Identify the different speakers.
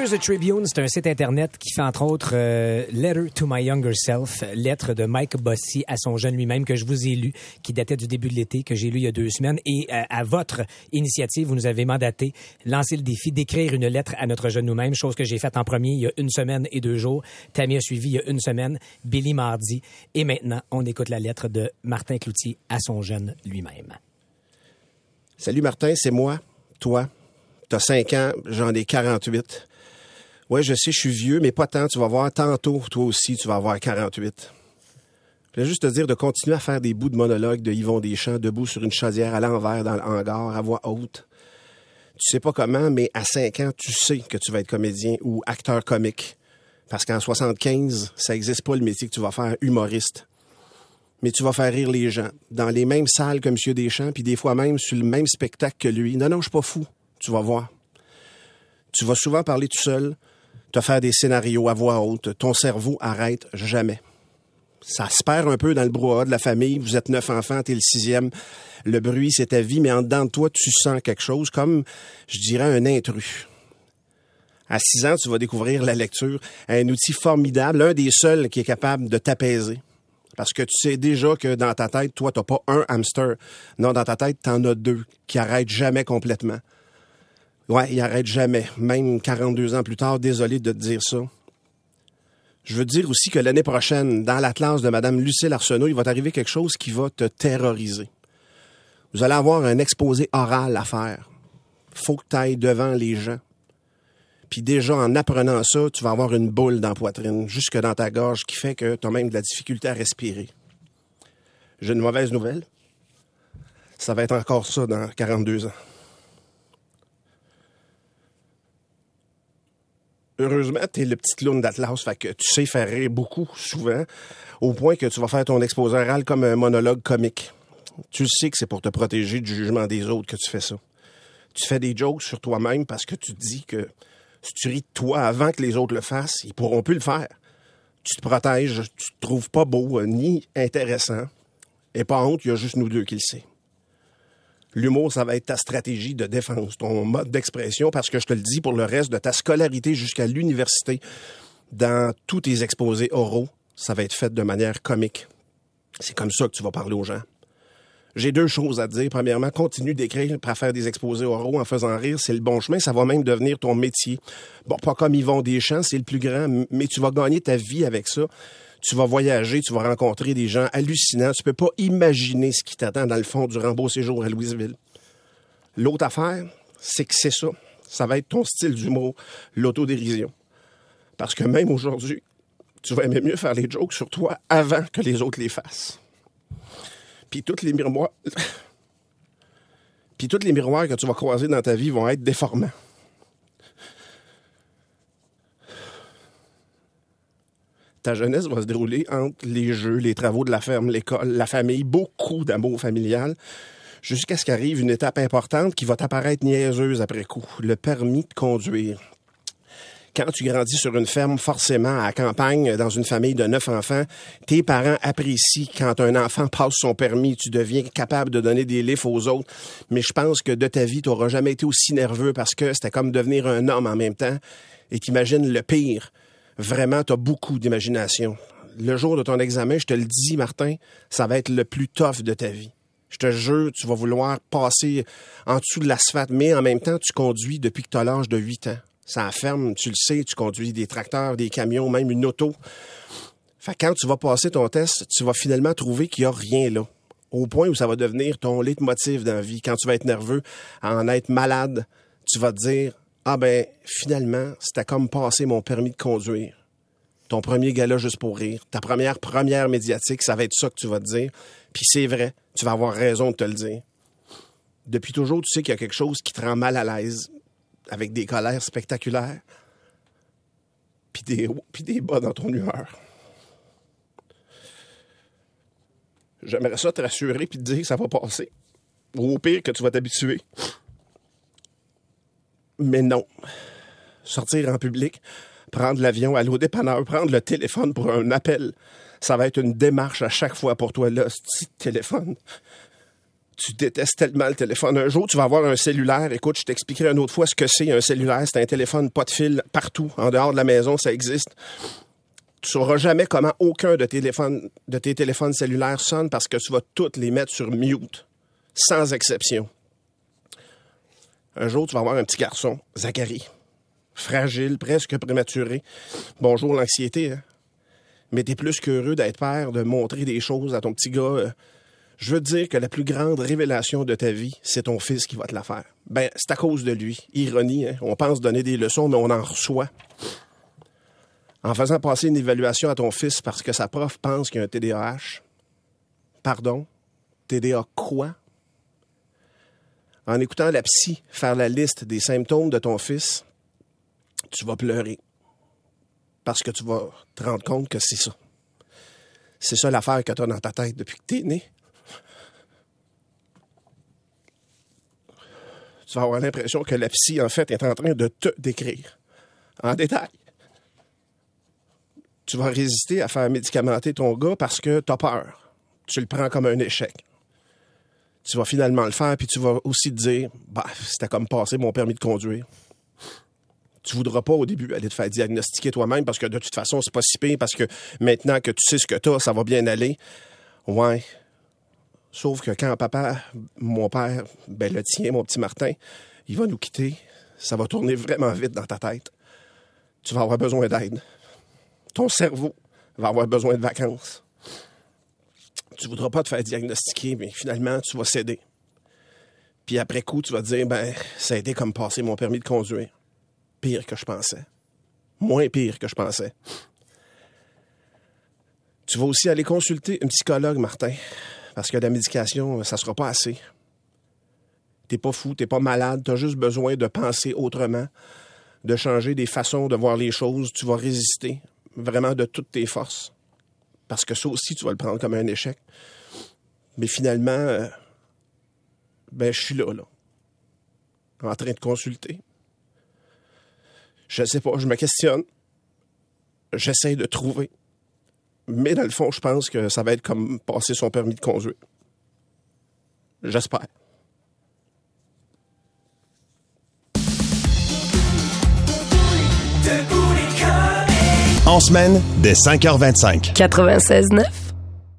Speaker 1: News Tribune, c'est un site Internet qui fait entre autres Letter to My Younger Self, lettre de Mike Bossy à son jeune lui-même que je vous ai lu, qui datait du début de l'été, que j'ai lu il y a 2 semaines. Et à votre initiative, vous nous avez mandaté, lancer le défi d'écrire une lettre à notre jeune nous-mêmes, chose que j'ai faite en premier il y a 1 semaine et 2 jours. Tammy a suivi il y a 1 semaine, Billy mardi. Et maintenant, on écoute la lettre de Martin Cloutier à son jeune lui-même.
Speaker 2: Salut Martin, c'est moi, toi. T'as 5 ans, j'en ai 48. Ouais, je sais, je suis vieux, mais pas tant. Tu vas voir tantôt, toi aussi, tu vas avoir 48. Je voulais juste te dire de continuer à faire des bouts de monologue de Yvon Deschamps debout sur une chaudière à l'envers dans le hangar, à voix haute. Tu sais pas comment, mais à 5 ans, tu sais que tu vas être comédien ou acteur comique. Parce qu'en 75, ça n'existe pas le métier que tu vas faire, humoriste. Mais tu vas faire rire les gens, dans les mêmes salles que M. Deschamps, puis des fois même sur le même spectacle que lui. Non, je suis pas fou. Tu vas voir. Tu vas souvent parler tout seul, te faire des scénarios à voix haute. Ton cerveau arrête jamais. Ça se perd un peu dans le brouhaha de la famille. Vous êtes 9 enfants, t'es le 6e. Le bruit, c'est ta vie, mais en dedans de toi, tu sens quelque chose comme, je dirais, un intrus. À 6 ans, tu vas découvrir la lecture, un outil formidable, l'un des seuls qui est capable de t'apaiser. Parce que tu sais déjà que dans ta tête, toi, t'as pas un hamster. Non, dans ta tête, t'en as 2 qui arrêtent jamais complètement. Ouais, ils arrêtent jamais. Même 42 ans plus tard, désolé de te dire ça. Je veux te dire aussi que l'année prochaine, dans l'Atlas de Mme Lucille Arsenault, il va t'arriver quelque chose qui va te terroriser. Vous allez avoir un exposé oral à faire. Faut que tu ailles devant les gens. Puis déjà, en apprenant ça, tu vas avoir une boule dans la poitrine, jusque dans ta gorge, qui fait que tu as même de la difficulté à respirer. J'ai une mauvaise nouvelle. Ça va être encore ça dans 42 ans. Heureusement, t'es le petit clown d'Atlas, fait que tu sais faire rire beaucoup, souvent, au point que tu vas faire ton exposé oral comme un monologue comique. Tu sais que c'est pour te protéger du jugement des autres que tu fais ça. Tu fais des jokes sur toi-même parce que tu te dis que si tu ris de toi avant que les autres le fassent, ils pourront plus le faire. Tu te protèges, tu te trouves pas beau, ni intéressant. Et pas honte, il y a juste nous deux qui le sait. L'humour, ça va être ta stratégie de défense, ton mode d'expression, parce que je te le dis, pour le reste de ta scolarité jusqu'à l'université, dans tous tes exposés oraux, ça va être fait de manière comique. C'est comme ça que tu vas parler aux gens. J'ai 2 choses à te dire. Premièrement, continue d'écrire pour faire des exposés oraux en faisant rire. C'est le bon chemin. Ça va même devenir ton métier. Bon, pas comme Yvon Deschamps, c'est le plus grand, mais tu vas gagner ta vie avec ça. Tu vas voyager, tu vas rencontrer des gens hallucinants. Tu peux pas imaginer ce qui t'attend dans le fond durant beau séjour à Louisville. L'autre affaire, c'est que c'est ça. Ça va être ton style d'humour, l'autodérision. Parce que même aujourd'hui, tu vas aimer mieux faire les jokes sur toi avant que les autres les fassent. Puis tous les miroirs que tu vas croiser dans ta vie vont être déformants. Ta jeunesse va se dérouler entre les jeux, les travaux de la ferme, l'école, la famille, beaucoup d'amour familial, jusqu'à ce qu'arrive une étape importante qui va t'apparaître niaiseuse après coup, le permis de conduire. Quand tu grandis sur une ferme, forcément, à la campagne, dans une famille de 9 enfants, tes parents apprécient quand un enfant passe son permis. Tu deviens capable de donner des livres aux autres. Mais je pense que de ta vie, tu n'auras jamais été aussi nerveux parce que c'était comme devenir un homme en même temps. Et t'imagines le pire. Vraiment, tu as beaucoup d'imagination. Le jour de ton examen, je te le dis, Martin, ça va être le plus tough de ta vie. Je te jure, tu vas vouloir passer en dessous de l'asphalte, mais en même temps, tu conduis depuis que tu as l'âge de 8 ans. Ça ferme, tu le sais, tu conduis des tracteurs, des camions, même une auto. Fait que quand tu vas passer ton test, tu vas finalement trouver qu'il n'y a rien là. Au point où ça va devenir ton leitmotiv dans la vie. Quand tu vas être nerveux, en être malade, tu vas te dire « Ah ben, finalement, c'était comme passer mon permis de conduire. » Ton premier gala juste pour rire, ta première médiatique, ça va être ça que tu vas te dire. Puis c'est vrai, tu vas avoir raison de te le dire. Depuis toujours, tu sais qu'il y a quelque chose qui te rend mal à l'aise, avec des colères spectaculaires, puis des hauts, puis des bas dans ton humeur. J'aimerais ça te rassurer puis te dire que ça va passer. Ou au pire, que tu vas t'habituer. Mais non. Sortir en public, prendre l'avion, aller au dépanneur, prendre le téléphone pour un appel, ça va être une démarche à chaque fois pour toi, là, ce petit téléphone. Tu détestes tellement le téléphone. Un jour, tu vas avoir un cellulaire. Écoute, je t'expliquerai une autre fois ce que c'est un cellulaire. C'est un téléphone, pas de fil, partout. En dehors de la maison, ça existe. Tu sauras jamais comment aucun de tes téléphones cellulaires sonne parce que tu vas toutes les mettre sur mute, sans exception. Un jour, tu vas avoir un petit garçon, Zachary, fragile, presque prématuré. Bonjour l'anxiété, hein? Mais t'es plus qu'heureux d'être père, de montrer des choses à ton petit gars. Je veux te dire que la plus grande révélation de ta vie, c'est ton fils qui va te la faire. Ben, c'est à cause de lui. Ironie, hein? On pense donner des leçons, mais on en reçoit. En faisant passer une évaluation à ton fils parce que sa prof pense qu'il y a un TDAH. Pardon? TDA quoi? En écoutant la psy faire la liste des symptômes de ton fils, tu vas pleurer. Parce que tu vas te rendre compte que c'est ça. C'est ça l'affaire que tu as dans ta tête depuis que tu es né. Tu vas avoir l'impression que la psy, en fait, est en train de te décrire en détail. Tu vas résister à faire médicamenter ton gars parce que tu as peur. Tu le prends comme un échec. Tu vas finalement le faire, puis tu vas aussi te dire « c'était comme passer mon permis de conduire ». Tu voudras pas au début aller te faire diagnostiquer toi-même parce que de toute façon, c'est pas si pire parce que maintenant que tu sais ce que t'as, ça va bien aller. Ouais. Sauf que quand mon père, le tien, mon petit Martin, il va nous quitter, ça va tourner vraiment vite dans ta tête. Tu vas avoir besoin d'aide. Ton cerveau va avoir besoin de vacances. Tu voudras pas te faire diagnostiquer, mais finalement, tu vas céder. Puis après coup, tu vas te dire, ça a été comme passer mon permis de conduire. Pire que je pensais. Moins pire que je pensais. Tu vas aussi aller consulter un psychologue, Martin, parce que la médication, ça sera pas assez. T'es pas fou, t'es pas malade, t'as juste besoin de penser autrement, de changer des façons de voir les choses. Tu vas résister vraiment de toutes tes forces. Parce que ça aussi, tu vas le prendre comme un échec. Mais finalement, je suis là, en train de consulter. Je sais pas, je me questionne. J'essaie de trouver. Mais dans le fond, je pense que ça va être comme passer son permis de conduire. J'espère.
Speaker 3: En semaine, dès 5h25.
Speaker 4: 96.9.